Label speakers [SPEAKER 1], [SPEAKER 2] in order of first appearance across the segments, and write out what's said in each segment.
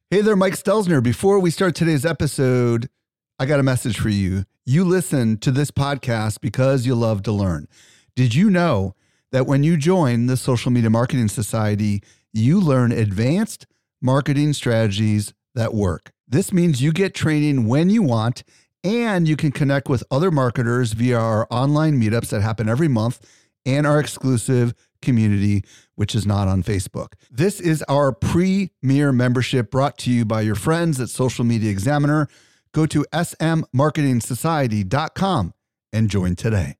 [SPEAKER 1] Hey there, Mike Stelzner. Before we start today's episode, I got a message for you. You listen to this podcast because you love to learn. Did you know that when you join the Social Media Marketing Society, you learn advanced marketing strategies that work? This means you get training when you want, and you can connect with other marketers via our online meetups that happen every month and our exclusive community, which is not on Facebook. This is our premier membership brought to you by your friends at Social Media Examiner. Go to smmarketingsociety.com and join today.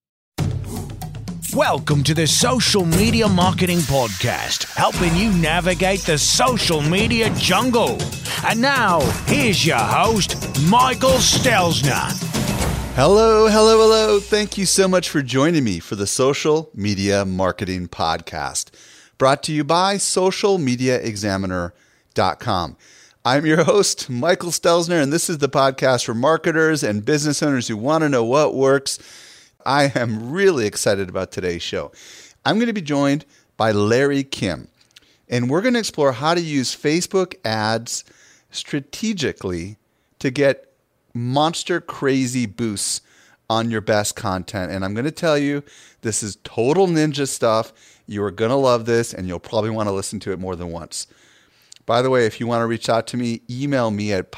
[SPEAKER 2] Welcome to the Social Media Marketing Podcast, helping you navigate the social media jungle. And now, here's your host, Michael Stelzner.
[SPEAKER 1] Hello. Thank you so much for joining me for the Social Media Marketing Podcast, brought to you by socialmediaexaminer.com. I'm your host, Michael Stelzner, and this is the podcast for marketers and business owners who want to know what works. I am really excited about today's show. I'm going to be joined by Larry Kim, and we're going to explore how to use Facebook ads strategically to get monster crazy boosts on your best content. And I'm going to tell you, this is total ninja stuff. You are going to love this, and you'll probably want to listen to it more than once. By the way, if you want to reach out to me, email me at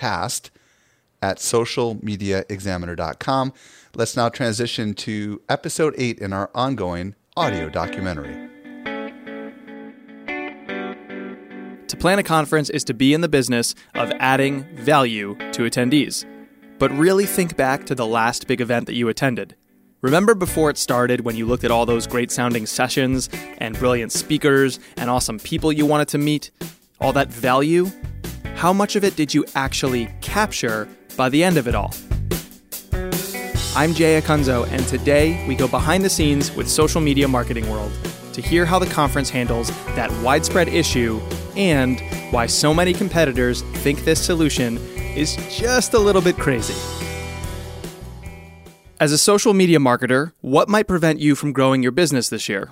[SPEAKER 1] podcast@socialmediaexaminer.com. Let's now transition to episode 8 in our ongoing audio documentary.
[SPEAKER 3] To plan a conference is to be in the business of adding value to attendees. But really think back to the last big event that you attended. Remember before it started when you looked at all those great sounding sessions and brilliant speakers and awesome people you wanted to meet? All that value? How much of it did you actually capture by the end of it all? I'm Jay Acunzo, and today we go behind the scenes with Social Media Marketing World to hear how the conference handles that widespread issue and why so many competitors think this solution is just a little bit crazy. As a social media marketer, what might prevent you from growing your business this year?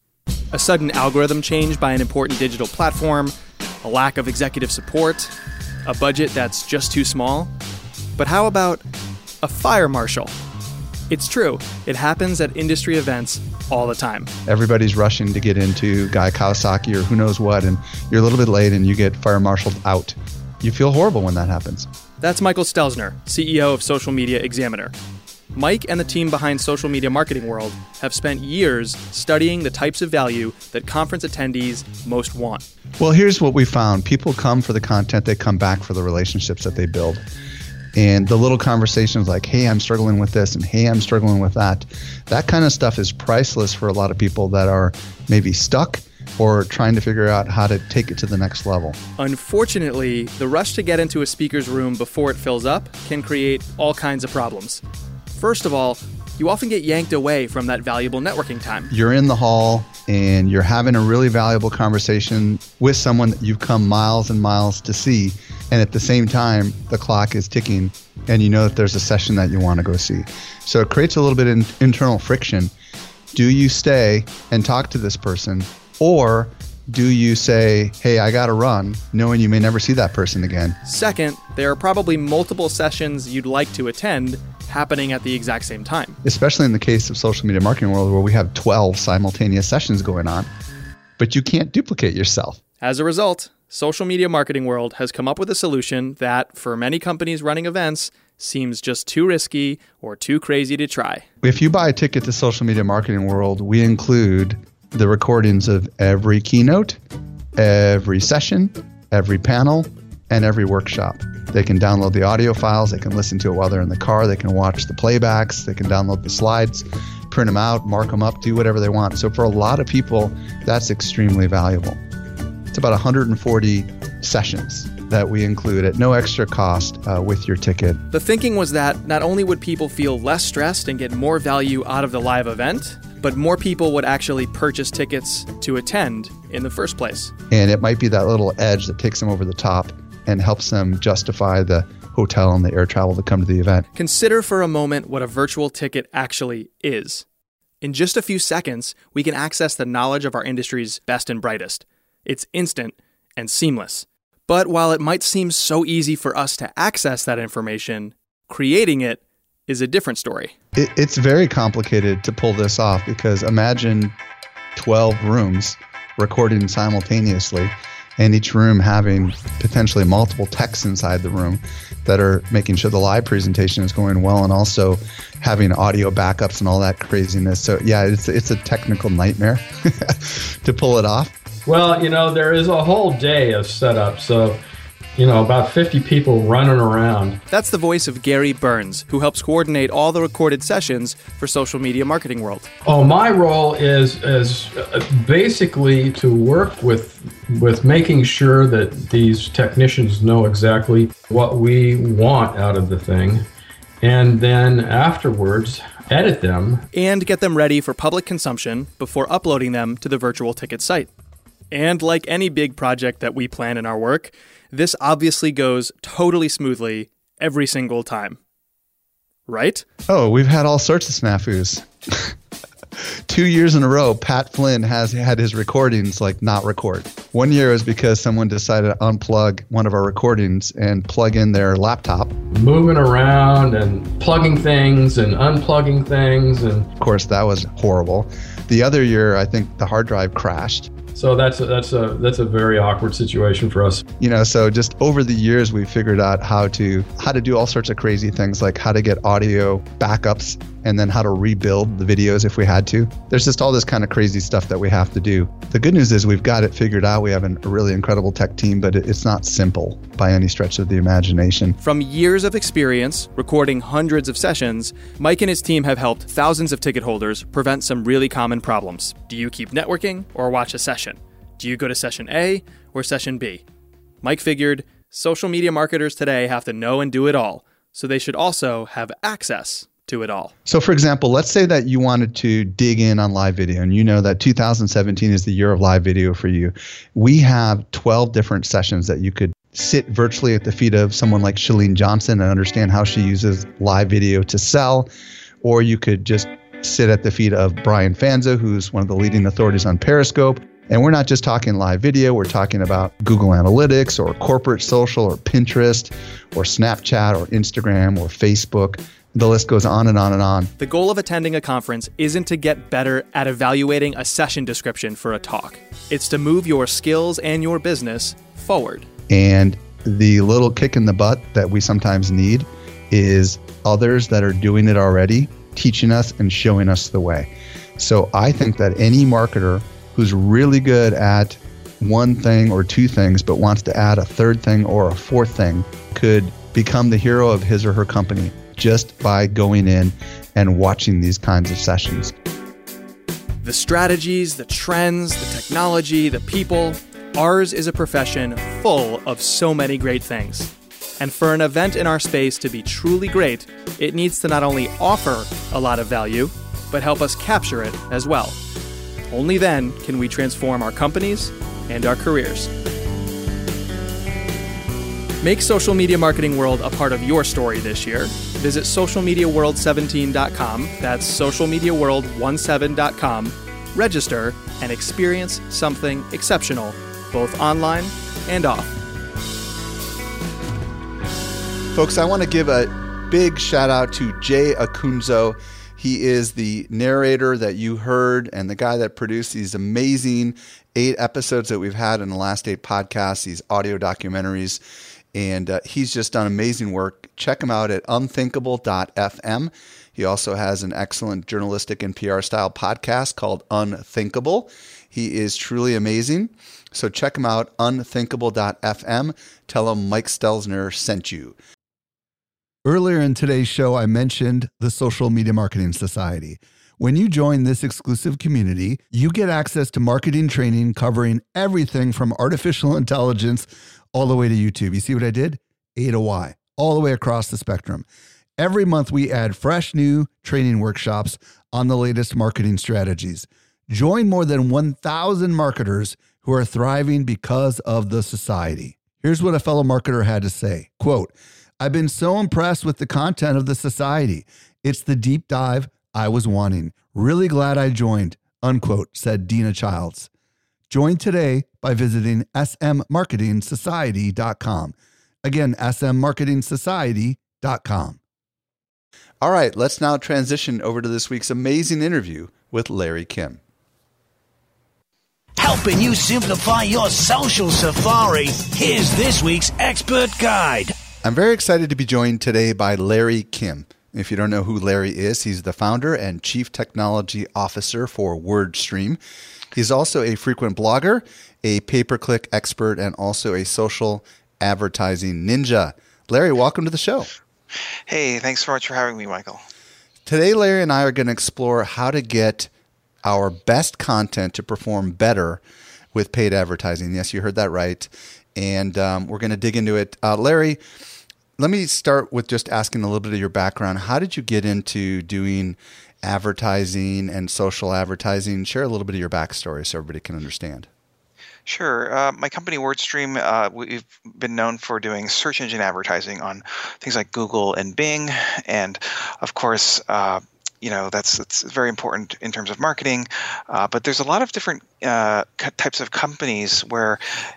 [SPEAKER 3] A sudden algorithm change by an important digital platform, a lack of executive support, a budget that's just too small? But how about a fire marshal? It's true, it happens at industry events all the time.
[SPEAKER 1] Everybody's rushing to get into Guy Kawasaki or who knows what, and you're a little bit late and you get fire marshaled out. You feel horrible when that happens.
[SPEAKER 3] That's Michael Stelzner, CEO of Social Media Examiner. Mike and the team behind Social Media Marketing World have spent years studying the types of value that conference attendees most want.
[SPEAKER 1] Well, here's what we found. People come for the content, they come back for the relationships that they build. And the little conversations like, hey, I'm struggling with this, and hey, I'm struggling with that. That kind of stuff is priceless for a lot of people that are maybe stuck or trying to figure out how to take it to the next level.
[SPEAKER 3] Unfortunately, the rush to get into a speaker's room before it fills up can create all kinds of problems. First of all, you often get yanked away from that valuable networking time.
[SPEAKER 1] You're in the hall and you're having a really valuable conversation with someone that you've come miles and miles to see. And at the same time, the clock is ticking and you know that there's a session that you want to go see. So it creates a little bit of internal friction. Do you stay and talk to this person, or do you say, hey, I got to run, knowing you may never see that person again?
[SPEAKER 3] Second, there are probably multiple sessions you'd like to attend happening at the exact same time.
[SPEAKER 1] Especially in the case of Social Media Marketing World, where we have 12 simultaneous sessions going on, but you can't duplicate yourself.
[SPEAKER 3] As a result, Social Media Marketing World has come up with a solution that, for many companies running events, seems just too risky or too crazy to try.
[SPEAKER 1] If you buy a ticket to Social Media Marketing World, we include the recordings of every keynote, every session, every panel, and every workshop. They can download the audio files, they can listen to it while they're in the car, they can watch the playbacks, they can download the slides, print them out, mark them up, do whatever they want. So for a lot of people, that's extremely valuable. It's about 140 sessions that we include at no extra cost with your ticket.
[SPEAKER 3] The thinking was that not only would people feel less stressed and get more value out of the live event, but more people would actually purchase tickets to attend in the first place.
[SPEAKER 1] And it might be that little edge that takes them over the top and helps them justify the hotel and the air travel to come to the event.
[SPEAKER 3] Consider for a moment what a virtual ticket actually is. In just a few seconds, we can access the knowledge of our industry's best and brightest. It's instant and seamless. But while it might seem so easy for us to access that information, creating it is a different story.
[SPEAKER 1] It's very complicated to pull this off because imagine 12 rooms recording simultaneously and each room having potentially multiple techs inside the room that are making sure the live presentation is going well and also having audio backups and all that craziness. So yeah, it's a technical nightmare to pull it off.
[SPEAKER 4] Well, there is a whole day of setup. So, about 50 people running around.
[SPEAKER 3] That's the voice of Gary Burns, who helps coordinate all the recorded sessions for Social Media Marketing World.
[SPEAKER 4] Oh, my role is basically to work with making sure that these technicians know exactly what we want out of the thing, and then afterwards edit them.
[SPEAKER 3] And get them ready for public consumption before uploading them to the virtual ticket site. And like any big project that we plan in our work, this obviously goes totally smoothly every single time. Right?
[SPEAKER 1] Oh, we've had all sorts of snafus. 2 years in a row, Pat Flynn has had his recordings not record. 1 year was because someone decided to unplug one of our recordings and plug in their laptop.
[SPEAKER 4] Moving around and plugging things and unplugging things. And
[SPEAKER 1] of course, that was horrible. The other year, I think the hard drive crashed.
[SPEAKER 4] So that's a very awkward situation for us.
[SPEAKER 1] So just over the years, we figured out how to do all sorts of crazy things, like how to get audio backups and then how to rebuild the videos if we had to. There's just all this kind of crazy stuff that we have to do. The good news is we've got it figured out. We have a really incredible tech team, but it's not simple by any stretch of the imagination.
[SPEAKER 3] From years of experience recording hundreds of sessions, Mike and his team have helped thousands of ticket holders prevent some really common problems. Do you keep networking or watch a session? Do you go to session A or session B? Mike figured social media marketers today have to know and do it all, so they should also have access to it all.
[SPEAKER 1] So for example, let's say that you wanted to dig in on live video and you know that 2017 is the year of live video for you. We have 12 different sessions that you could sit virtually at the feet of someone like Chalene Johnson and understand how she uses live video to sell, or you could just sit at the feet of Brian Fanza, who's one of the leading authorities on Periscope. And we're not just talking live video, we're talking about Google Analytics or corporate social or Pinterest or Snapchat or Instagram or Facebook. The list goes on and on and on.
[SPEAKER 3] The goal of attending a conference isn't to get better at evaluating a session description for a talk. It's to move your skills and your business forward.
[SPEAKER 1] And the little kick in the butt that we sometimes need is others that are doing it already, teaching us and showing us the way. So I think that any marketer who's really good at one thing or two things, but wants to add a third thing or a fourth thing, could become the hero of his or her company just by going in and watching these kinds of sessions.
[SPEAKER 3] The strategies, the trends, the technology, the people, ours is a profession full of so many great things. And for an event in our space to be truly great, it needs to not only offer a lot of value, but help us capture it as well. Only then can we transform our companies and our careers. Make Social Media Marketing World a part of your story this year. Visit socialmediaworld17.com. That's socialmediaworld17.com. Register and experience something exceptional, both online and off.
[SPEAKER 1] Folks, I want to give a big shout out to Jay Acunzo. He is the narrator that you heard and the guy that produced these amazing 8 episodes that we've had in the last 8 podcasts, these audio documentaries. And he's just done amazing work. Check him out at unthinkable.fm. He also has an excellent journalistic and PR style podcast called Unthinkable. He is truly amazing. So check him out, unthinkable.fm. Tell him Mike Stelzner sent you. Earlier in today's show, I mentioned the Social Media Marketing Society. When you join this exclusive community, you get access to marketing training covering everything from artificial intelligence all the way to YouTube. You see what I did? A to Y, all the way across the spectrum. Every month, we add fresh new training workshops on the latest marketing strategies. Join more than 1,000 marketers who are thriving because of the society. Here's what a fellow marketer had to say. Quote, "I've been so impressed with the content of the society. It's the deep dive I was wanting. Really glad I joined," unquote, said Dina Childs. Join today by visiting smmarketingsociety.com. Again, smmarketingsociety.com. All right, let's now transition over to this week's amazing interview with Larry Kim.
[SPEAKER 2] Helping you simplify your social safari, here's this week's expert guide.
[SPEAKER 1] I'm very excited to be joined today by Larry Kim. If you don't know who Larry is, he's the founder and chief technology officer for WordStream. He's also a frequent blogger, a pay-per-click expert, and also a social advertising ninja. Larry, welcome to the show.
[SPEAKER 5] Hey, thanks so much for having me, Michael.
[SPEAKER 1] Today, Larry and I are going to explore how to get our best content to perform better with paid advertising. Yes, you heard that right. And we're going to dig into it. Larry, let me start with just asking a little bit of your background. How did you get into doing advertising and social advertising? Share a little bit of your backstory so everybody can understand.
[SPEAKER 5] Sure. My company, WordStream, we've been known for doing search engine advertising on things like Google and Bing. And of course, that's very important in terms of marketing. But there's a lot of different types of companies where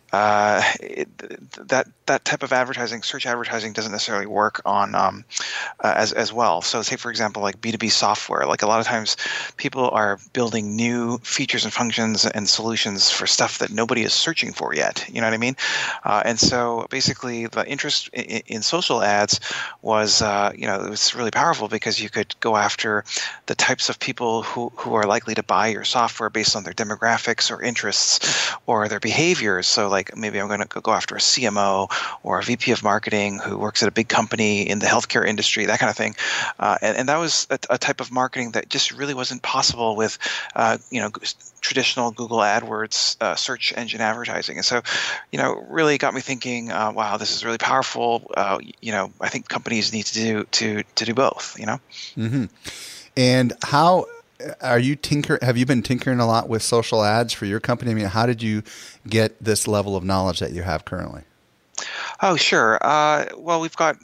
[SPEAKER 5] that type of advertising, search advertising, doesn't necessarily work on as well. So say, for example, like B2B software, like a lot of times people are building new features and functions and solutions for stuff that nobody is searching for yet. You know what I mean? And so basically the interest in social ads was, it was really powerful because you could go after the types of people who are likely to buy your software based on their demographics or interests or their behaviors. So like maybe I'm going to go after a CMO or a VP of marketing who works at a big company in the healthcare industry, that kind of thing. And that was a type of marketing that just really wasn't possible with, traditional Google AdWords search engine advertising. And so, really got me thinking, wow, this is really powerful. I think companies need to do both,
[SPEAKER 1] Mm-hmm. And how have you been tinkering a lot with social ads for your company? I mean, how did you get this level of knowledge that you have currently?
[SPEAKER 5] Oh, sure. Well, we've got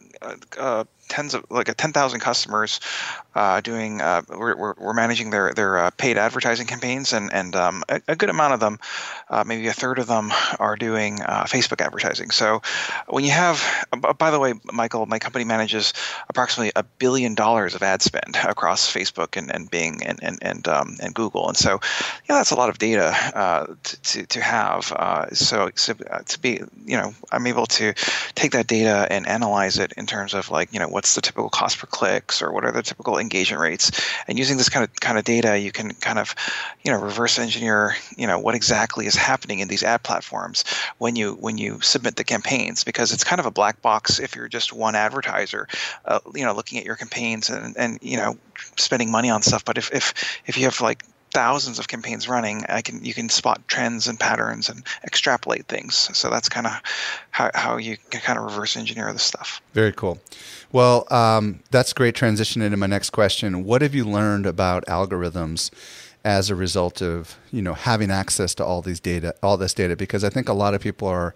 [SPEAKER 5] 10,000 customers doing. We're managing their paid advertising campaigns, and a good amount of them, maybe a third of them, are doing Facebook advertising. So when you have, by the way, Michael, my company manages approximately $1 billion of ad spend across Facebook and Bing and Google, and so that's a lot of data to have. So to be, I'm able to take that data and analyze it in terms of what's the typical cost per clicks or what are the typical engagement rates, and using this kind of data, you can kind of reverse engineer what exactly is happening in these ad platforms when you submit the campaigns, because it's kind of a black box if you're just one advertiser looking at your campaigns and spending money on stuff. But if you have thousands of campaigns running, you can spot trends and patterns and extrapolate things. So that's kind of how you can kind of reverse engineer this stuff.
[SPEAKER 1] Very cool. Well, that's a great transition into my next question. What have you learned about algorithms as a result of having access to all this data? Because I think a lot of people are,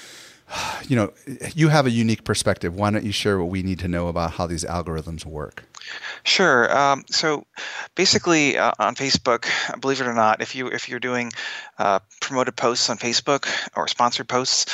[SPEAKER 1] you have a unique perspective. Why don't you share what we need to know about how these algorithms work?
[SPEAKER 5] Sure. So basically, on Facebook, believe it or not, if you're doing promoted posts on Facebook or sponsored posts,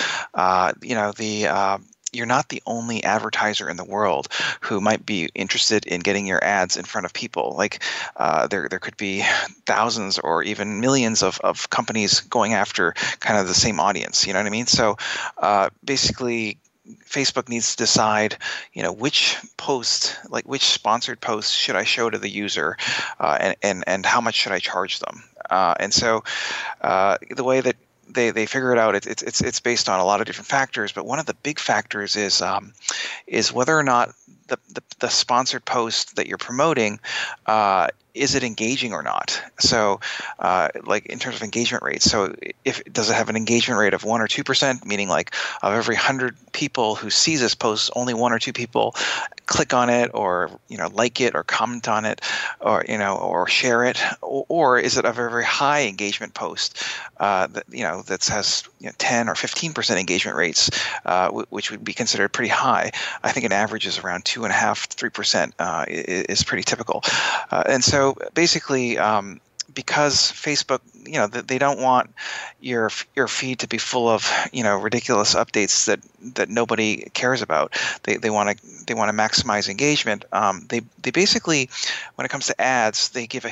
[SPEAKER 5] you're not the only advertiser in the world who might be interested in getting your ads in front of people. There could be thousands or even millions of companies going after kind of the same audience. You know what I mean? So basically, Facebook needs to decide, which post, which sponsored post should I show to the user, and how much should I charge them? And so the way that they figure it out, it's based on a lot of different factors, but one of the big factors is whether or not the sponsored post that you're promoting is it engaging or not? So, in terms of engagement rates, so does it have an engagement rate of 1 or 2%, meaning of every 100 people who sees this post, only 1 or 2 people click on it or like it or comment on it or share it, or is it a very, very high engagement post that has 10 or 15% engagement rates, which would be considered pretty high. I think an average is around 2.5% to 3% is pretty typical, and so basically because Facebook, they don't want your feed to be full of ridiculous updates that nobody cares about. They want to maximize engagement. They basically, when it comes to ads, they give a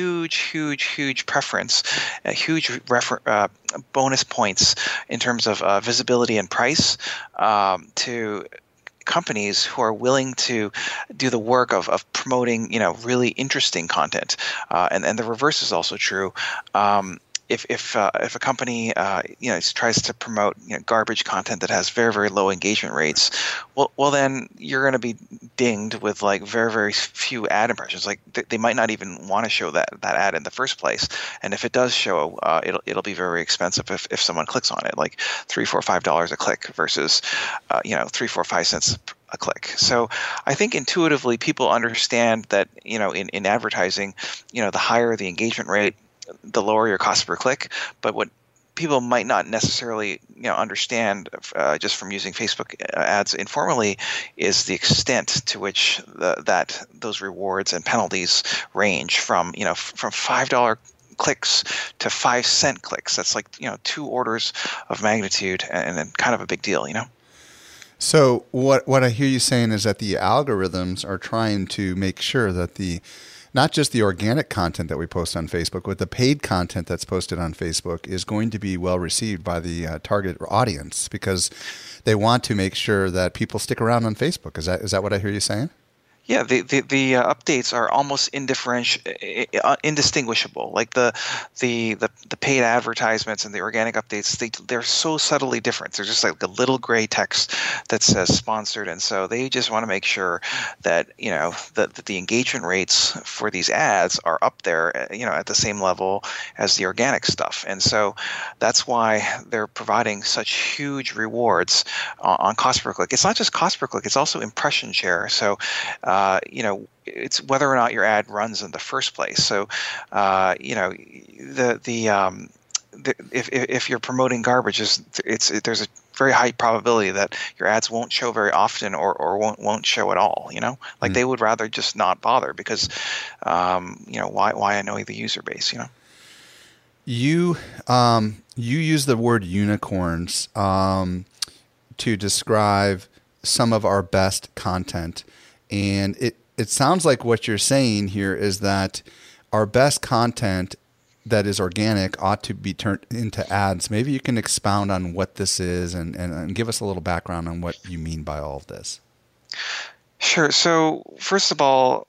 [SPEAKER 5] huge preference, a huge bonus points in terms of visibility and price to companies who are willing to do the work of promoting, really interesting content. And the reverse is also true. If a company tries to promote garbage content that has very low engagement rates, well then you're going to be dinged with like very few ad impressions. Like they might not even want to show that ad in the first place, and if it does show, it'll be very expensive if someone clicks on it, like $3, $4, $5 a click versus 3, 4, 5 cents a click. So I think intuitively people understand that in advertising, the higher the engagement rate, the lower your cost per click. But what people might not necessarily understand just from using Facebook ads informally is the extent to which that those rewards and penalties range from from $5 clicks to 5-cent clicks. That's like 2 orders of magnitude, and kind of a big deal.
[SPEAKER 1] So what I hear you saying is that the algorithms are trying to make sure that not just the organic content that we post on Facebook, but the paid content that's posted on Facebook is going to be well received by the target audience, because they want to make sure that people stick around on Facebook. Is that what I hear you saying?
[SPEAKER 5] Yeah, the updates are almost indistinguishable. Like the paid advertisements and the organic updates, they're so subtly different. They're just like a little gray text that says sponsored, and so they just want to make sure that that the engagement rates for these ads are up there, at the same level as the organic stuff. And so that's why they're providing such huge rewards on cost per click. It's not just cost per click; it's also impression share. So it's whether or not your ad runs in the first place. So, if you're promoting garbage, there's a very high probability that your ads won't show very often or won't show at all. They would rather just not bother because, why annoy the user base?
[SPEAKER 1] You use the word unicorns to describe some of our best content. And it sounds like what you're saying here is that our best content that is organic ought to be turned into ads. Maybe you can expound on what this is and give us a little background on what you mean by all of this.
[SPEAKER 5] Sure. So first of all,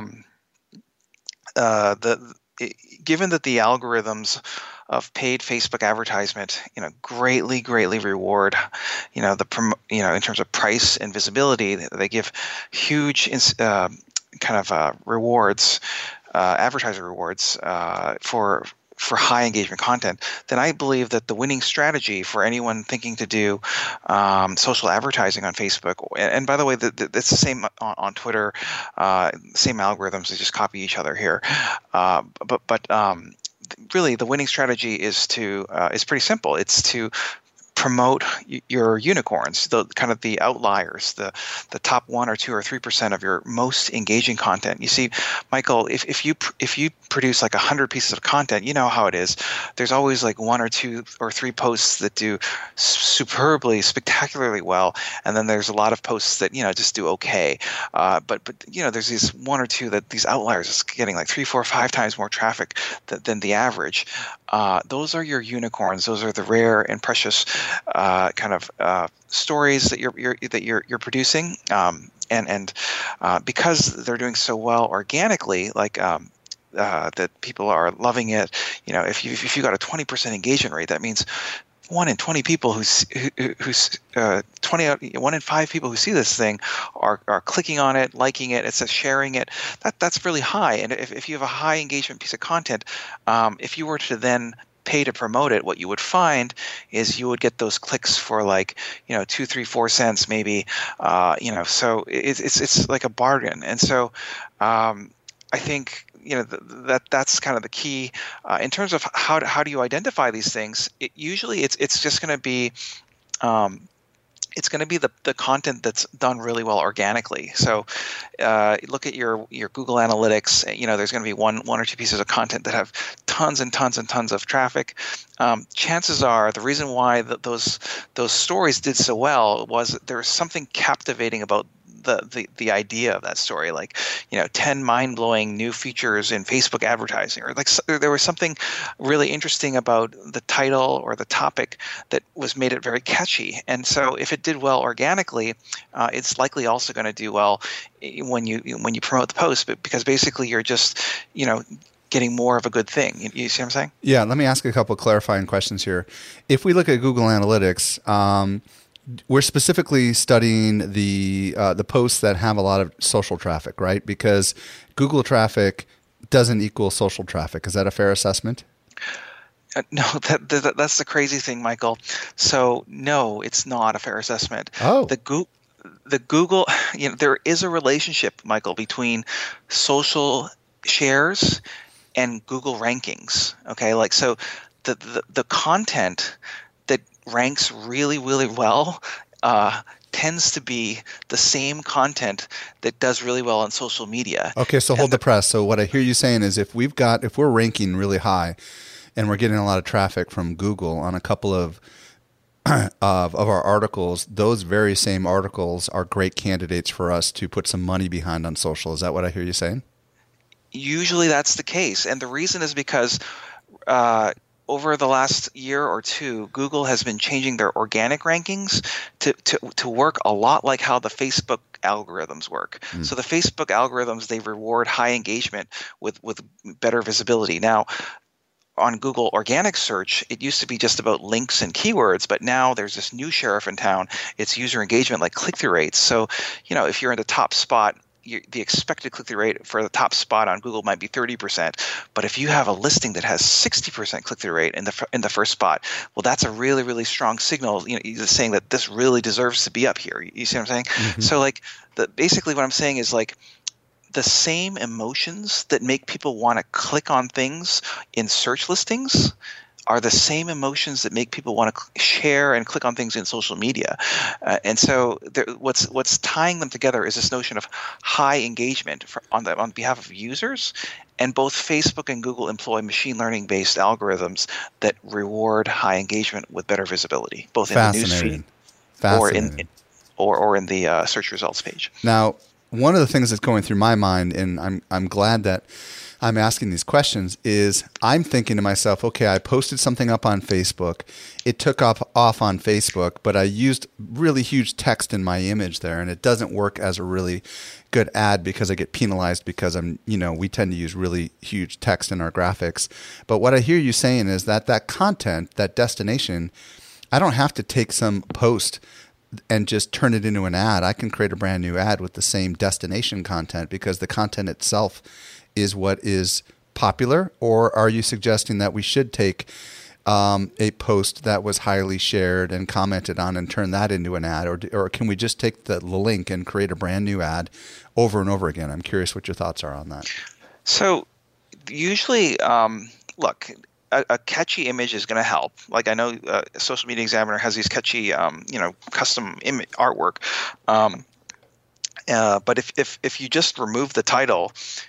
[SPEAKER 5] given that the algorithms of paid Facebook advertisement, greatly reward, in terms of price and visibility, they give huge rewards, advertiser rewards for high engagement content, then I believe that the winning strategy for anyone thinking to do social advertising on Facebook, and by the way, it's the same on Twitter, same algorithms, they just copy each other here, but really, the winning strategy is pretty simple. It's to promote your unicorns, the outliers, the top 1 or 2 or 3% of your most engaging content. You see, Michael, if you produce like 100 pieces of content, you know how it is. There's always like 1 or 2 or 3 posts that do superbly, spectacularly well, and then there's a lot of posts that just do okay. But there's these 1 or 2 that these outliers is getting like 3, 4, 5 times more traffic than the average. Those are your unicorns. Those are the rare and precious stories that you're producing, and because they're doing so well organically, that people are loving it. If you got a 20% engagement rate, that means 1 in 20 people 1 in 5 people who see this thing are clicking on it, liking it, it says sharing it. That's really high. And if you have a high engagement piece of content, if you were to then pay to promote it, what you would find is you would get those clicks for 2, 3, 4 cents maybe. So it's like a bargain. And so I think that's kind of the key in terms of how do you identify these things. Usually it's just going to be it's going to be the content that's done really well organically. So look at your Google Analytics. There's going to be one or two pieces of content that have tons and tons and tons of traffic. Chances are the reason why those stories did so well was there was something captivating about the idea of that story, like 10 mind-blowing new features in Facebook advertising, or like there was something really interesting about the title or the topic that made it very catchy. And so if it did well organically, it's likely also going to do well when you promote the post, but because basically you're just getting more of a good thing. You see what I'm saying?
[SPEAKER 1] Yeah. Let me ask a couple of clarifying questions here. If we look at Google Analytics, we're specifically studying the posts that have a lot of social traffic, right? Because Google traffic doesn't equal social traffic. Is that a fair assessment?
[SPEAKER 5] No, that's the crazy thing, Michael. So no, it's not a fair assessment.
[SPEAKER 1] Oh,
[SPEAKER 5] the Google, there is a relationship, Michael, between social shares and Google rankings. Okay, like so, the content that ranks really, really well tends to be the same content that does really well on social media.
[SPEAKER 1] Okay, so hold the press. So what I hear you saying is if we're ranking really high and we're getting a lot of traffic from Google on a couple of our articles, those very same articles are great candidates for us to put some money behind on social. Is that what I hear you saying?
[SPEAKER 5] Usually that's the case. And the reason is because over the last year or two, Google has been changing their organic rankings to work a lot like how the Facebook algorithms work. So the Facebook algorithms, they reward high engagement with better visibility. Now, on Google organic search, it used to be just about links and keywords, but now there's this new sheriff in town. It's user engagement, like click-through rates. So, if you're in the top spot, the expected click-through rate for the top spot on Google might be 30%, but if you have a listing that has 60% click-through rate in the first spot, well, that's a really, really strong signal. Saying that this really deserves to be up here. You see what I'm saying? Mm-hmm. So, basically, what I'm saying is the same emotions that make people want to click on things in search listings are the same emotions that make people want to share and click on things in social media. And so what's tying them together is this notion of high engagement on behalf of users. And both Facebook and Google employ machine learning-based algorithms that reward high engagement with better visibility, both in the newsfeed or in the search results page.
[SPEAKER 1] Now, one of the things that's going through my mind, and I'm glad that I'm asking these questions, is I'm thinking to myself, okay, I posted something up on Facebook. It took off on Facebook, but I used really huge text in my image there, and it doesn't work as a really good ad because I get penalized because we tend to use really huge text in our graphics. But what I hear you saying is that content, that destination, I don't have to take some post and just turn it into an ad. I can create a brand new ad with the same destination content because the content itself is what is popular. Or are you suggesting that we should take a post that was highly shared and commented on and turn that into an ad? Or can we just take the link and create a brand new ad over and over again? I'm curious what your thoughts are on that.
[SPEAKER 5] So usually, look, a catchy image is going to help. Like I know Social Media Examiner has these catchy, custom image artwork. But if you just remove the title,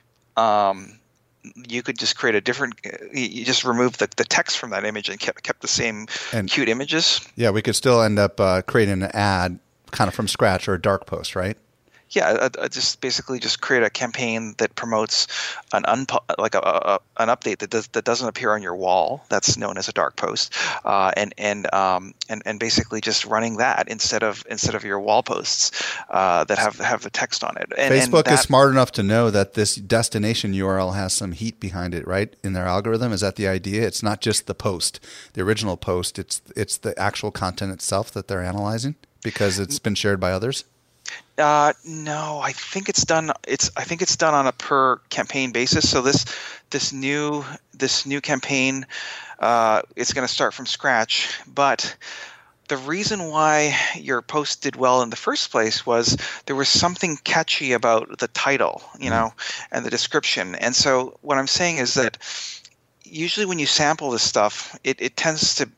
[SPEAKER 5] you could just create a different. You just remove the text from that image and kept the same cute images.
[SPEAKER 1] Yeah, we could still end up creating an ad kind of from scratch or a dark post, right?
[SPEAKER 5] Yeah, just basically just create a campaign that promotes an update that doesn't appear on your wall. That's known as a dark post, and basically just running that instead of your wall posts that have the text on it.
[SPEAKER 1] Facebook is smart enough to know that this destination URL has some heat behind it, right? In their algorithm, is that the idea? It's not just the post, the original post. It's the actual content itself that they're analyzing because it's been shared by others.
[SPEAKER 5] No, I think it's done. I think it's done on a per campaign basis. So this new campaign, it's going to start from scratch. But the reason why your post did well in the first place was there was something catchy about the title, and the description. And so what I'm saying is that usually when you sample this stuff, it tends to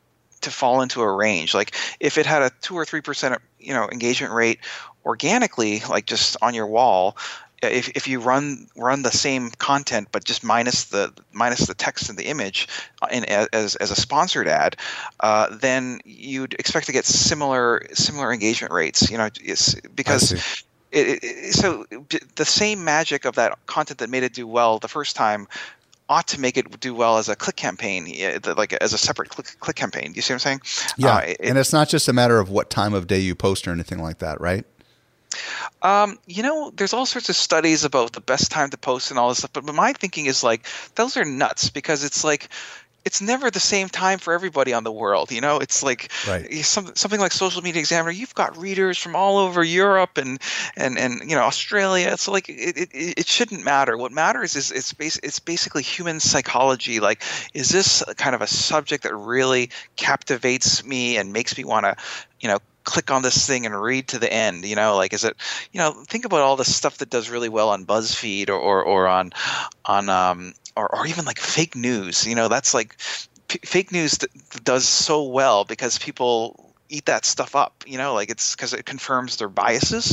[SPEAKER 5] to fall into a range. Like if it had a 2 or 3% engagement rate organically, like just on your wall, if you run the same content but just minus the text and the image as a sponsored ad, then you'd expect to get similar engagement rates. Because so the same magic of that content that made it do well the first time ought to make it do well as a click campaign, like as a separate click campaign. You see what I'm saying?
[SPEAKER 1] Yeah, and it's not just a matter of what time of day you post or anything like that, right?
[SPEAKER 5] There's all sorts of studies about the best time to post and all this stuff, but my thinking is like those are nuts, because it's like it's never the same time for everybody on the world. It's like something like Social Media Examiner. You've got readers from all over Europe and Australia. It's like it shouldn't matter. What matters is it's basically human psychology. Like, is this kind of a subject that really captivates me and makes me want to click on this thing and read to the end? Like, is it, think about all the stuff that does really well on BuzzFeed or on or even like fake news. That's like fake news does so well because people eat that stuff up. Like it's because it confirms their biases.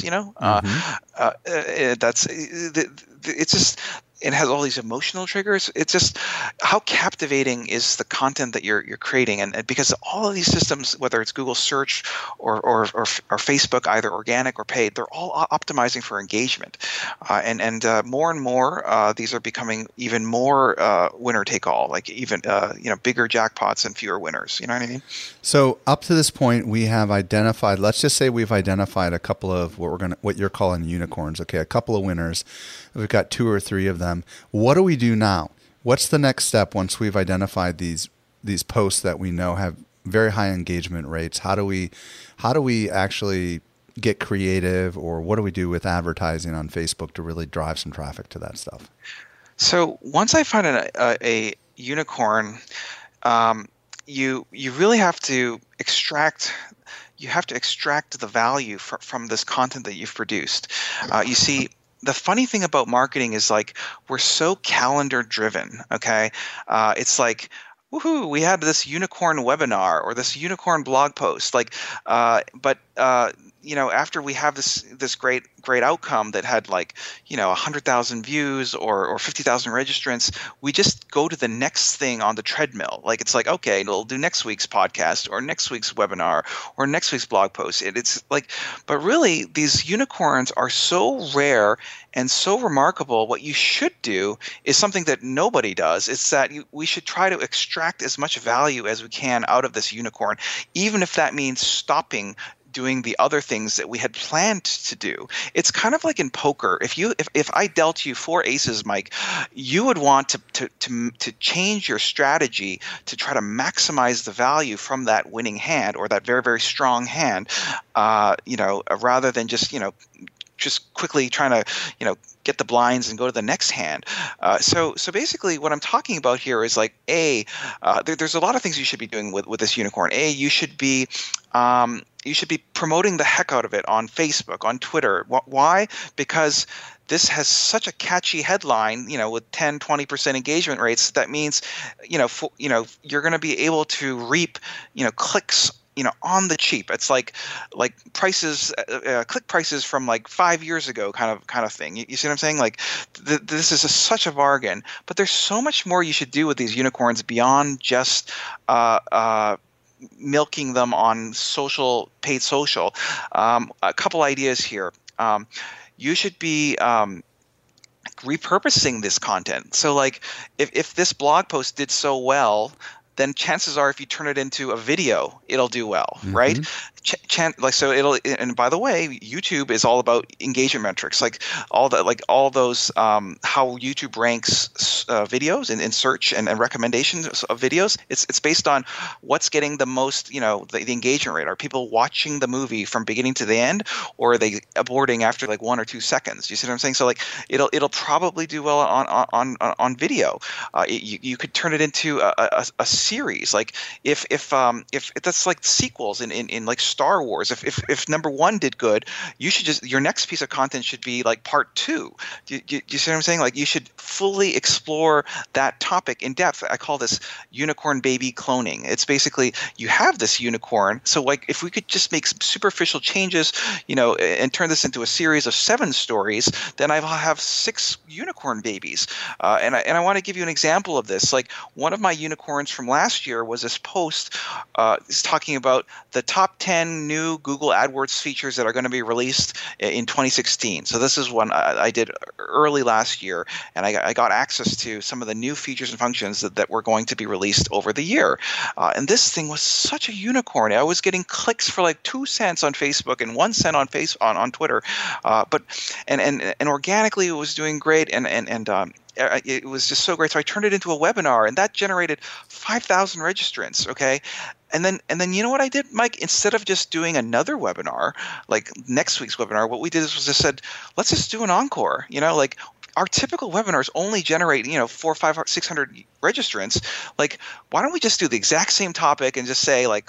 [SPEAKER 5] It's just. It has all these emotional triggers. It's just how captivating is the content that you're creating, and because all of these systems, whether it's Google Search or Facebook, either organic or paid, they're all optimizing for engagement, and more and more these are becoming even more winner take all, like even bigger jackpots and fewer winners. You know what I mean?
[SPEAKER 1] So up to this point, we have identified. Let's just say we've identified a couple of what you're calling unicorns. Okay, a couple of winners. We've got 2 or 3 of them. What do we do now? What's the next step once we've identified these posts that we know have very high engagement rates? How do we actually get creative, or what do we do with advertising on Facebook to really drive some traffic to that stuff?
[SPEAKER 5] So once I find a unicorn, you really have to extract. You have to extract the value from this content that you've produced. You see. The funny thing about marketing is like we're so calendar driven. Okay, it's like, woohoo! We had this unicorn webinar or this unicorn blog post. Like, but after we have this great outcome that had 100,000 views or 50,000 registrants, we just go to the next thing on the treadmill. Like it's like, okay, it'll do next week's podcast or next week's webinar or next week's blog post. It's like, but really these unicorns are so rare and so remarkable. What you should do is something that nobody does. It's that we should try to extract as much value as we can out of this unicorn, even if that means stopping doing the other things that we had planned to do. It's kind of like in poker. If I dealt you 4 aces, Mike, you would want to change your strategy to try to maximize the value from that winning hand or that very, very strong hand, rather than just quickly trying to, get the blinds and go to the next hand. So basically what I'm talking about here is like, there's a lot of things you should be doing with this unicorn. You should be promoting the heck out of it on Facebook, on Twitter. Why? Because this has such a catchy headline, with 10, 20% engagement rates. That means, you're going to be able to reap, clicks on the cheap. It's like prices, click prices from like 5 years ago, kind of thing. You see what I'm saying? Like this is such a bargain. But there's so much more you should do with these unicorns beyond just milking them on paid social. A couple ideas here. You should be repurposing this content. So like if this blog post did so well, then chances are if you turn it into a video, it'll do well, right? And by the way, YouTube is all about engagement metrics, like all those how YouTube ranks videos in search and recommendations of videos. It's based on what's getting the most, the engagement rate. Are people watching the movie from beginning to the end, or are they aborting after like 1 or 2 seconds? You see what I'm saying? So like it'll probably do well on video. You could turn it into a series, like if that's like sequels in like Star Wars. If number 1 did good, your next piece of content should be like part 2. Do you see what I'm saying? Like, you should fully explore that topic in depth. I call this unicorn baby cloning. It's basically, you have this unicorn. So like, if we could just make some superficial changes, and turn this into a series of 7 stories, then I'll have 6 unicorn babies. And I want to give you an example of this. Like, one of my unicorns from last year was this post is talking about the top 10 new Google AdWords features that are going to be released in 2016. So this is one I did early last year, and I got access to some of the new features and functions that were going to be released over the year. And this thing was such a unicorn. I was getting clicks for like 2 cents on Facebook and 1 cent on Twitter, but organically it was doing great, and it was just so great. So I turned it into a webinar, and that generated 5,000 registrants. Okay. And then you know what I did, Mike? Instead of just doing another webinar, like next week's webinar, what we did was just said, let's just do an encore. Like, our typical webinars only generate, 400, 500, 600 registrants. Like, why don't we just do the exact same topic and just say, like,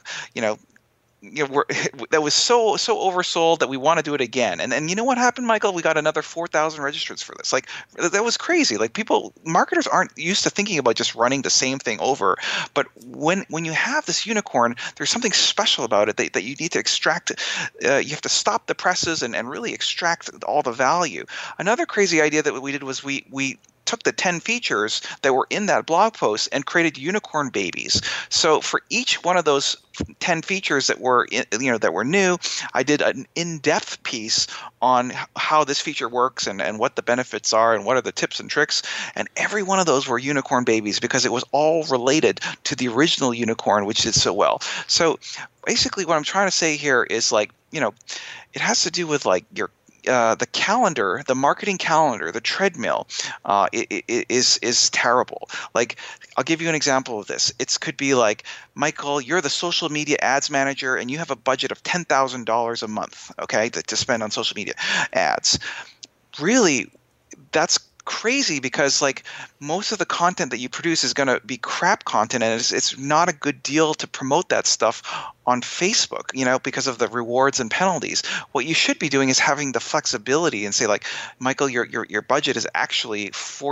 [SPEAKER 5] that was so oversold that we want to do it again. And you know what happened, Michael? We got another 4,000 registrants for this. Like, that was crazy. Like, marketers aren't used to thinking about just running the same thing over. But when you have this unicorn, there's something special about it that you need to extract. You have to stop the presses and really extract all the value. Another crazy idea that we did was we took the 10 features that were in that blog post and created unicorn babies. So for each one of those 10 features that were new, I did an in-depth piece on how this feature works and what the benefits are and what are the tips and tricks. And every one of those were unicorn babies because it was all related to the original unicorn, which did so well. So basically what I'm trying to say here is, like, it has to do with like your the calendar, the marketing calendar, the treadmill, is terrible. Like, I'll give you an example of this. It could be like, Michael, you're the social media ads manager, and you have a budget of $10,000 a month, okay, to spend on social media ads. Really, that's crazy, because like, most of the content that you produce is going to be crap content, and it's not a good deal to promote that stuff on Facebook, because of the rewards and penalties. What you should be doing is having the flexibility and say, like, Michael, your budget is actually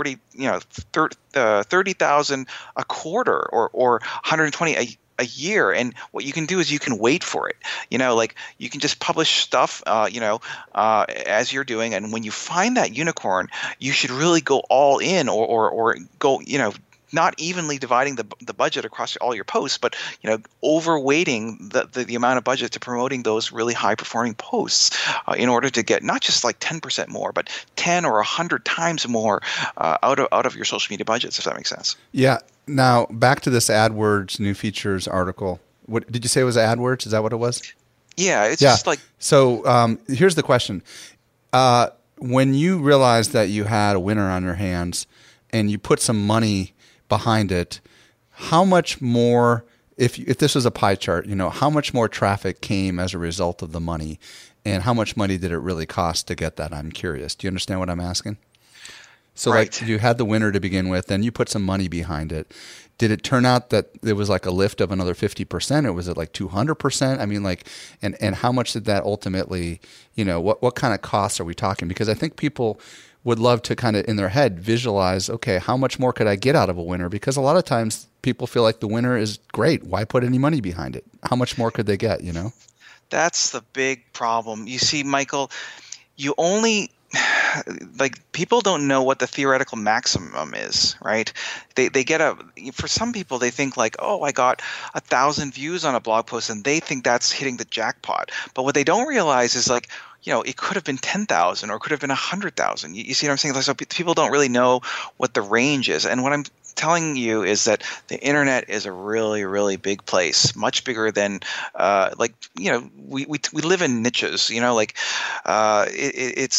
[SPEAKER 5] 30,000 a quarter or 120 a year, and what you can do is you can wait for it. Like, you can just publish stuff, as you're doing, and when you find that unicorn, you should really go all in, or go, not evenly dividing the budget across all your posts, but overweighting the amount of budget to promoting those really high performing posts, in order to get not just like 10% more, but 10 or 100 times more out of your social media budgets, if that makes sense.
[SPEAKER 1] Yeah. Now back to this AdWords new features article. What did you say it was AdWords? Is that what it was?
[SPEAKER 5] Yeah, it's just like.
[SPEAKER 1] So here's the question: when you realized that you had a winner on your hands and you put some money behind it, how much more, if this was a pie chart, how much more traffic came as a result of the money, and how much money did it really cost to get that? I'm curious. Do you understand what I'm asking? So
[SPEAKER 5] right.
[SPEAKER 1] Like, you had the winner to begin with, then you put some money behind it. Did it turn out that there was like a lift of another 50%, or was it like 200%? I mean, like, and how much did that ultimately, what kind of costs are we talking? Because I think people would love to kind of in their head visualize, okay, how much more could I get out of a winner? Because a lot of times people feel like the winner is great. Why put any money behind it? How much more could they get,
[SPEAKER 5] That's the big problem. You see, Michael, you only... like, people don't know what the theoretical maximum is, right? They get for some people, they think like, oh, I got 1,000 views on a blog post, and they think that's hitting the jackpot. But what they don't realize is, like, it could have been 10,000 or it could have been 100,000. You see what I'm saying? So people don't really know what the range is. And what I'm telling you is that the internet is a really, really big place, much bigger than we live in niches, it's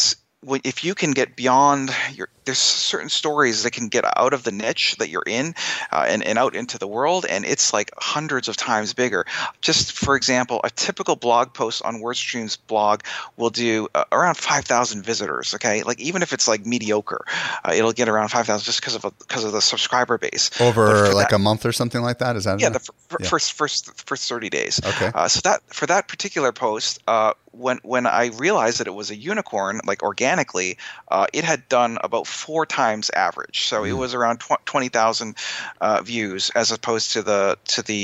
[SPEAKER 5] if you can get beyond there's certain stories that can get out of the niche that you're in and out into the world, and it's like hundreds of times bigger. Just for example, a typical blog post on WordStream's blog will do around 5,000 visitors. Okay, like even if it's like mediocre, it'll get around 5,000 just because of the subscriber base
[SPEAKER 1] over like a month or something like that. Is that
[SPEAKER 5] first 30 days?
[SPEAKER 1] Okay,
[SPEAKER 5] so that for that particular post, when I realized that it was a unicorn, like organically, it had done about 4 times average. So it was around 20,000 views as opposed to the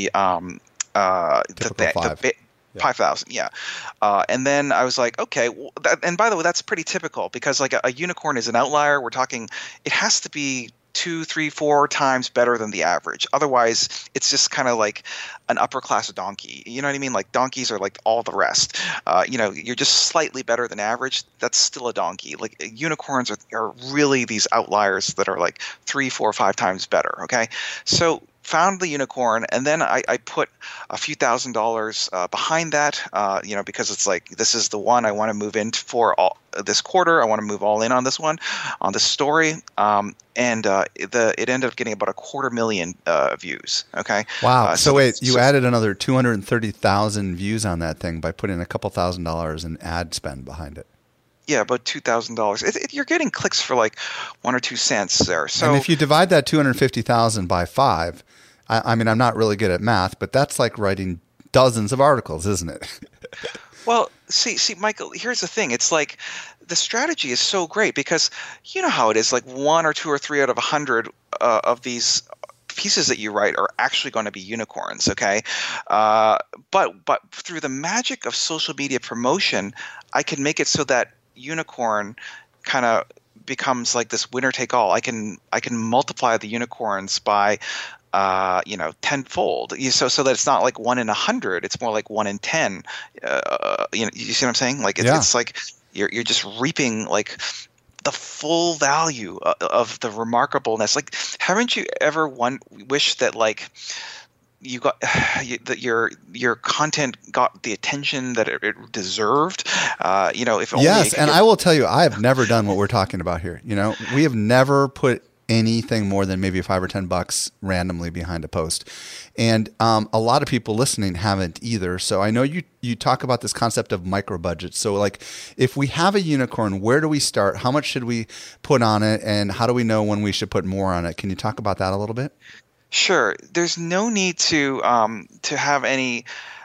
[SPEAKER 5] 5,000. Yeah. And then I was like, okay, and by the way, that's pretty typical because like a unicorn is an outlier. We're talking, it has to be 2, 3, 4 times better than the average. Otherwise, it's just kind of like an upper class donkey. You know what I mean? Like donkeys are like all the rest. You're just slightly better than average. That's still a donkey. Like unicorns are really these outliers that are like 3, 4, 5 times better. Okay, so found the unicorn, and then I put a few $1,000s behind that, because it's like this is the one I want to move in for this quarter. I want to move all in on this one, on this story, and it ended up getting about 250,000 views. Okay.
[SPEAKER 1] Wow. So wait, you added another 230,000 views on that thing by putting a couple $1,000s in ad spend behind it.
[SPEAKER 5] Yeah, about $2,000. You're getting clicks for like 1 or 2 cents there. So,
[SPEAKER 1] and if you divide that 250,000 by 5, I mean, I'm not really good at math, but that's like writing dozens of articles, isn't it?
[SPEAKER 5] Well, see, Michael, here's the thing. It's like the strategy is so great because you know how it is. Like 1 or 2 or 3 out of 100 of these pieces that you write are actually going to be unicorns, okay? But through the magic of social media promotion, I can make it so that unicorn kind of becomes like this winner take all. I can multiply the unicorns by tenfold. So that it's not like 1 in 100. It's more like 1 in 10. You see what I'm saying? Like it's like you're just reaping like the full value of the remarkableness. Like, haven't you ever wished that like you got that your content got the attention that it deserved? If only
[SPEAKER 1] yes, and I will tell you, I have never done what we're talking about here. We have never put anything more than maybe $5 or $10 randomly behind a post, and a lot of people listening haven't either. So I know you talk about this concept of micro budgets. So like, if we have a unicorn, where do we start? How much should we put on it, and how do we know when we should put more on it? Can you talk about that a little bit?
[SPEAKER 5] Sure. There's no need to have any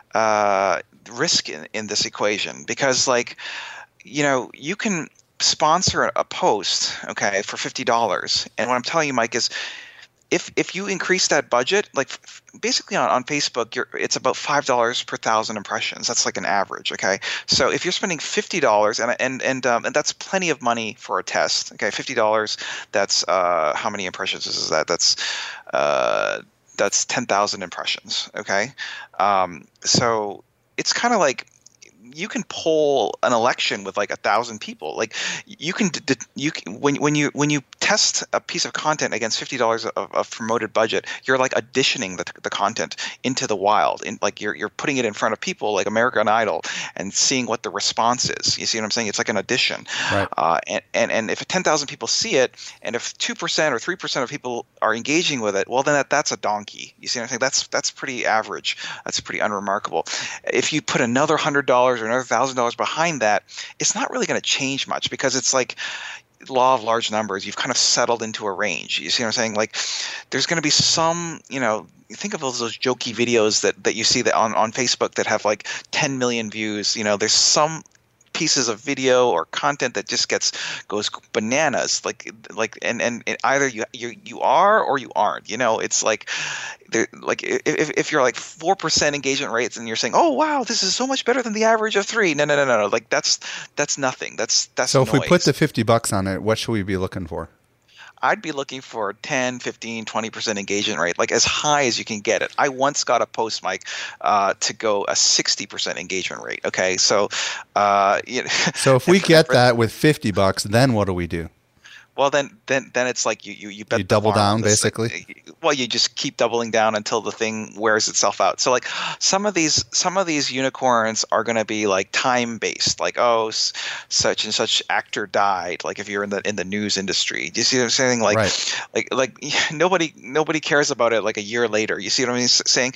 [SPEAKER 5] risk in this equation because, like, you can sponsor a post, okay, for $50. And what I'm telling you, Mike, is if you increase that budget, like basically on Facebook, it's about $5 per 1,000 impressions. That's like an average, okay? So if you're spending $50, and that's plenty of money for a test, okay? $50, that's how many impressions is that? That's 10,000 impressions, okay? So it's kind of like you can poll an election with like 1,000 people. Like you can when you test a piece of content against $50 of promoted budget, you're like auditioning the content into the wild. Like you're putting it in front of people like American Idol and seeing what the response is. You see what I'm saying? It's like an audition.
[SPEAKER 1] Right.
[SPEAKER 5] And if 10,000 people see it, and if 2% or 3% of people are engaging with it, well then that's a donkey. You see what I'm saying? That's pretty average. That's pretty unremarkable. If you put another $100 or another $1,000 behind that, it's not really going to change much because it's like law of large numbers. You've kind of settled into a range. You see what I'm saying? Like there's going to be some, think of those jokey videos that you see that on Facebook that have like 10 million views. There's some pieces of video or content that just goes bananas, and either you are or you aren't. It's like if you're like 4% engagement rates and you're saying, oh wow, this is so much better than the average of 3. No, like that's nothing. That's
[SPEAKER 1] so
[SPEAKER 5] noise.
[SPEAKER 1] If we put the $50 on it, what should we be looking for?
[SPEAKER 5] I'd be looking for 10, 15, 20% engagement rate, like as high as you can get it. I once got a post, Mike, to go a 60% engagement rate. Okay, so
[SPEAKER 1] so if we get that with $50, then what do we do?
[SPEAKER 5] Well, then it's like you bet
[SPEAKER 1] You
[SPEAKER 5] the
[SPEAKER 1] double
[SPEAKER 5] farm.
[SPEAKER 1] down, basically.
[SPEAKER 5] Well, you just keep doubling down until the thing wears itself out. So like some of these unicorns are going to be like time based, like such and such actor died. Like if you're in the news industry, do you see what I'm saying? Like
[SPEAKER 1] Right.
[SPEAKER 5] like nobody cares about it like a year later. You see what I'm saying?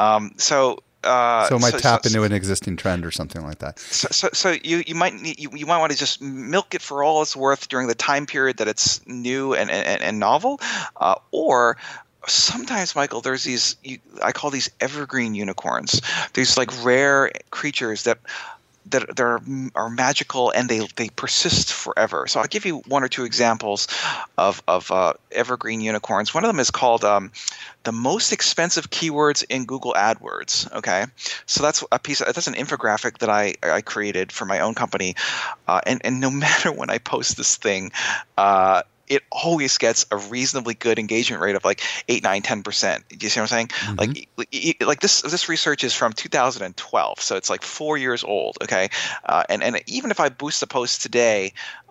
[SPEAKER 1] So it might tap into an existing trend or something like that.
[SPEAKER 5] So you might want to just milk it for all it's worth during the time period that it's new and novel, or sometimes, Michael, there's these I call these evergreen unicorns. These like rare creatures that are magical and they persist forever. So I'll give you one or two examples of evergreen unicorns. One of them is called the most expensive keywords in Google AdWords. Okay, so that's that's an infographic that I created for my own company, and no matter when I post this thing, it always gets a reasonably good engagement rate of like 8, 9, 10%. Do you see what I'm saying?
[SPEAKER 1] Mm-hmm.
[SPEAKER 5] Like this research is from 2012, so it's like 4 years old. Okay, and even if I boost the post today,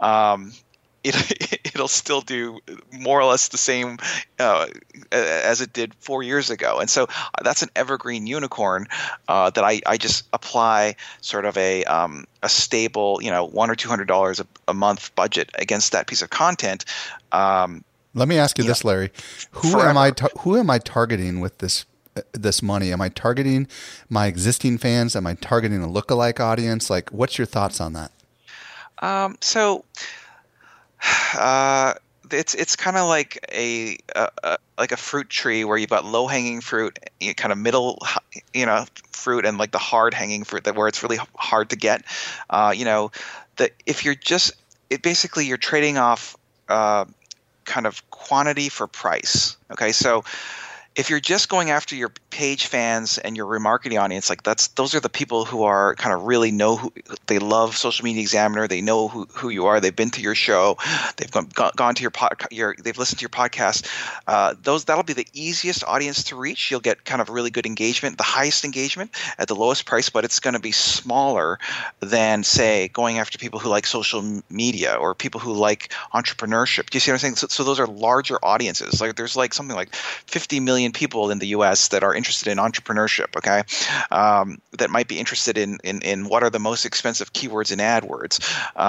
[SPEAKER 5] it'll still do more or less the same as it did 4 years ago. And so that's an evergreen unicorn that I just apply sort of a stable, $100 or $200 a month budget against that piece of content.
[SPEAKER 1] Let me ask you this, Larry. Who am I targeting with this money? Am I targeting my existing fans? Am I targeting a lookalike audience? Like, what's your thoughts on that?
[SPEAKER 5] It's kind of like a fruit tree where you've got low hanging fruit, kind of middle, fruit, and like the hard hanging fruit where it's really hard to get. That if you're basically you're trading off kind of quantity for price. Okay, so if you're just going after your page fans and your remarketing audience, like those are the people who are kind of really they love Social Media Examiner. They know who you are. They've been to your show. They've gone to they've listened to your podcast. That'll be the easiest audience to reach. You'll get kind of really good engagement, the highest engagement at the lowest price, but it's going to be smaller than, say, going after people who like social media or people who like entrepreneurship. Do you see what I'm saying? So those are larger audiences. Like there's like something like 50 million people in the U.S. that are interested in entrepreneurship, okay, that might be interested in what are the most expensive keywords in AdWords.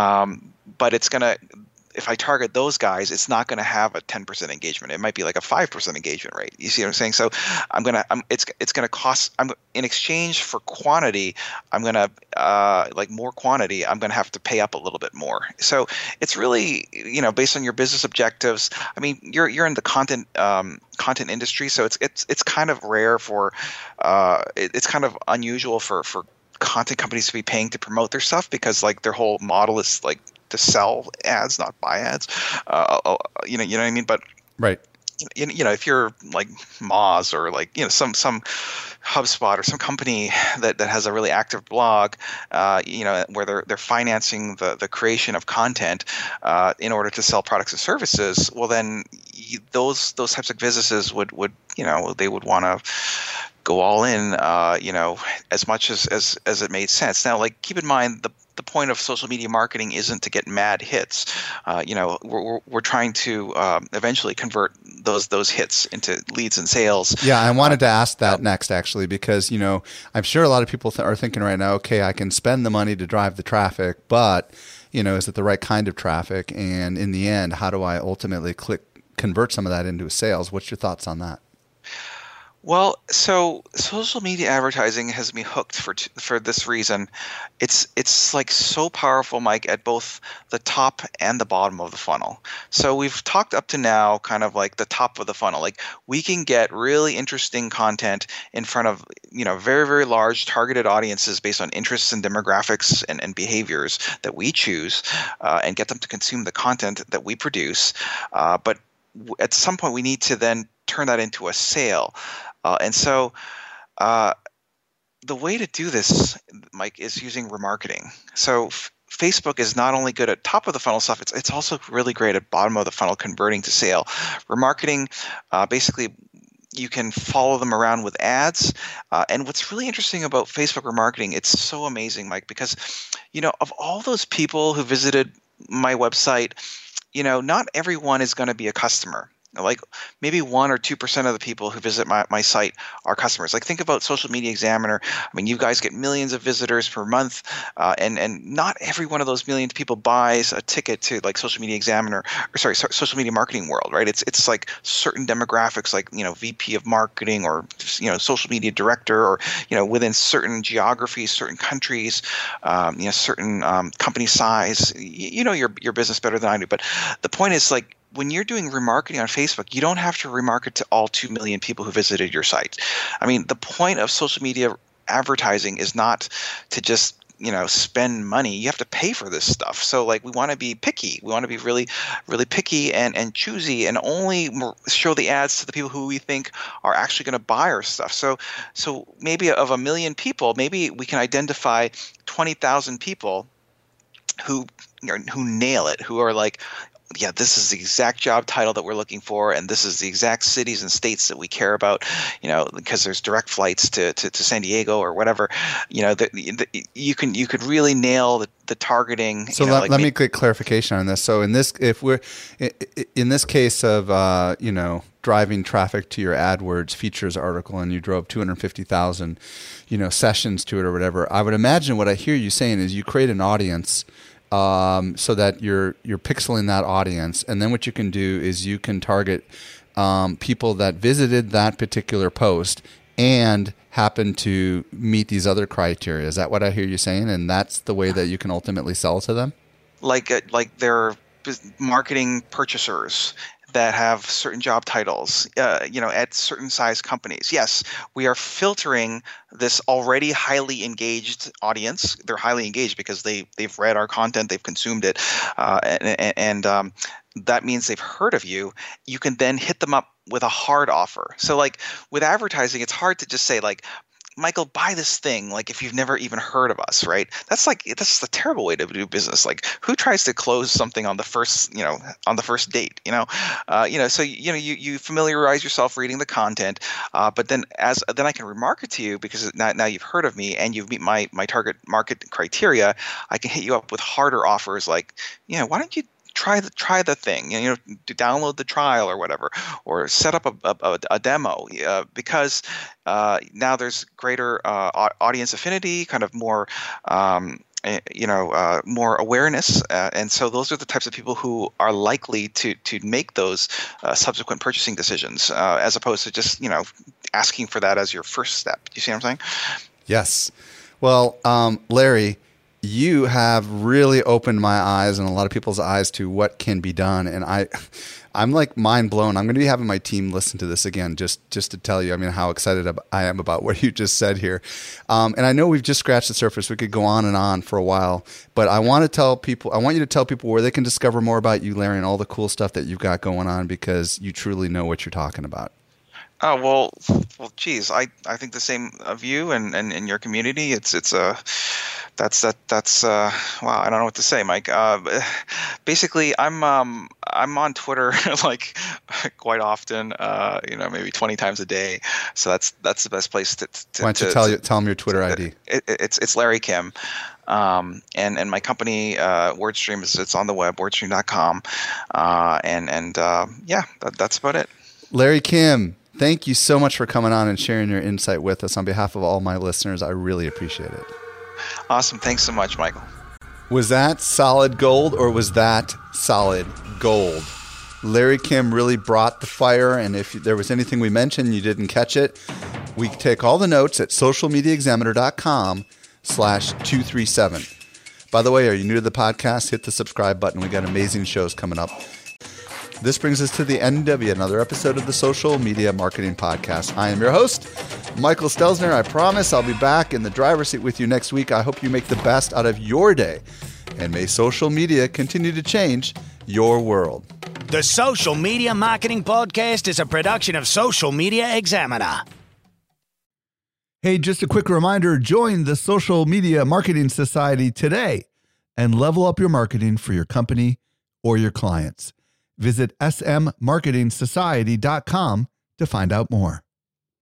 [SPEAKER 5] But it's going to, if I target those guys, it's not going to have a 10% engagement. It might be like a 5% engagement rate. You see what I'm saying? So it's going to cost, in exchange for quantity, I'm going to, like more quantity, I'm going to have to pay up a little bit more. So it's really, based on your business objectives. I mean, you're in the content industry, so it's kind of rare for, it's kind of unusual for content companies to be paying to promote their stuff because like their whole model is like to sell ads, not buy ads. You know what I mean? But
[SPEAKER 1] right.
[SPEAKER 5] If you're like Moz or like some HubSpot or some company that has a really active blog, where they're financing the creation of content in order to sell products and services, well then those types of businesses would they would want to go all in, as much as it made sense. Now, like keep in mind the point of social media marketing isn't to get mad hits. We're trying to eventually convert those hits into leads and sales.
[SPEAKER 1] Yeah, I wanted to ask that next, actually, because I'm sure a lot of people are thinking right now, okay, I can spend the money to drive the traffic, but is it the right kind of traffic? And in the end, how do I ultimately convert some of that into sales? What's your thoughts on that?
[SPEAKER 5] Well, so social media advertising has me hooked for this reason. It's like so powerful, Mike, at both the top and the bottom of the funnel. So we've talked up to now kind of like the top of the funnel. Like we can get really interesting content in front of, very, very large targeted audiences based on interests and demographics and behaviors that we choose, and get them to consume the content that we produce. But at some point we need to then turn that into a sale. And so the way to do this, Mike, is using remarketing. So Facebook is not only good at top of the funnel stuff, it's also really great at bottom of the funnel converting to sale. Remarketing, basically, you can follow them around with ads. And what's really interesting about Facebook remarketing, it's so amazing, Mike, because, of all those people who visited my website, not everyone is going to be a customer. Like maybe 1 or 2% of the people who visit my site are customers. Like think about Social Media Examiner. I mean, you guys get millions of visitors per month, and not every one of those million people buys a ticket to like Social Media Examiner, or Social Media Marketing World, right? It's like certain demographics, like VP of Marketing, or Social Media Director, or within certain geographies, certain countries, certain company size. Your business better than I do, but the point is like, when you're doing remarketing on Facebook, you don't have to remarket to all 2 million people who visited your site. I mean, the point of social media advertising is not to just, spend money. You have to pay for this stuff. So like we want to be picky. We want to be really, really picky and choosy, and only show the ads to the people who we think are actually going to buy our stuff. So maybe of 1 million people, maybe we can identify 20,000 people who nail it, who are like, yeah, this is the exact job title that we're looking for, and this is the exact cities and states that we care about, because there's direct flights to San Diego or whatever. You could really nail the targeting.
[SPEAKER 1] So let me get clarification on this. So in this case of driving traffic to your AdWords features article, and you drove 250,000 sessions to it or whatever, I would imagine what I hear you saying is you create an audience. So that you're pixeling that audience, and then what you can do is you can target people that visited that particular post and happen to meet these other criteria. Is that what I hear you saying? And that's the way that you can ultimately sell to them? Like
[SPEAKER 5] they're marketing purchasers that have certain job titles, at certain size companies. Yes, we are filtering this already highly engaged audience. They're highly engaged because they've read our content, they've consumed it, and that means they've heard of you. You can then hit them up with a hard offer. So like with advertising, it's hard to just say like, Michael, buy this thing, like if you've never even heard of us, right? That's a terrible way to do business. Like who tries to close something on the first date, so you familiarize yourself reading the content, but then I can remarket to you because now you've heard of me and you've meet my target market criteria. I can hit you up with harder offers like, why don't you try the thing, to download the trial or whatever, or set up a demo, because now there's greater audience affinity, kind of more more awareness, and so those are the types of people who are likely to make those subsequent purchasing decisions, as opposed to just asking for that as your first step. Do you see what I'm saying?
[SPEAKER 1] Yes. Well, Larry, you have really opened my eyes and a lot of people's eyes to what can be done. And I'm like mind blown. I'm going to be having my team listen to this again, just to tell you, how excited I am about what you just said here. And I know we've just scratched the surface. We could go on and on for a while, but I want you to tell people where they can discover more about you, Larry, and all the cool stuff that you've got going on, because you truly know what you're talking about.
[SPEAKER 5] Oh, well, geez, I think the same of you and in your community. That's wow, I don't know what to say, Mike. Basically, I'm on Twitter like quite often, maybe 20 times a day. So that's the best place to
[SPEAKER 1] why don't you tell them your Twitter ID?
[SPEAKER 5] It's Larry Kim. And my company, WordStream, it's on the web, wordstream.com. That's about it.
[SPEAKER 1] Larry Kim, thank you so much for coming on and sharing your insight with us. On behalf of all my listeners, I really appreciate it.
[SPEAKER 5] Awesome. Thanks so much, Michael.
[SPEAKER 1] Was that solid gold or was that solid gold? Larry Kim really brought the fire, and if there was anything we mentioned you didn't catch it, we take all the notes at socialmediaexaminer.com/237. By the way, are you new to the podcast? Hit the subscribe button. We got amazing shows coming up. This brings us to the end of another episode of the Social Media Marketing Podcast. I am your host, Michael Stelzner. I promise I'll be back in the driver's seat with you next week. I hope you make the best out of your day, and may social media continue to change your world.
[SPEAKER 2] The Social Media Marketing Podcast is a production of Social Media Examiner.
[SPEAKER 1] Hey, just a quick reminder, join the Social Media Marketing Society today and level up your marketing for your company or your clients. Visit smmarketingsociety.com to find out more.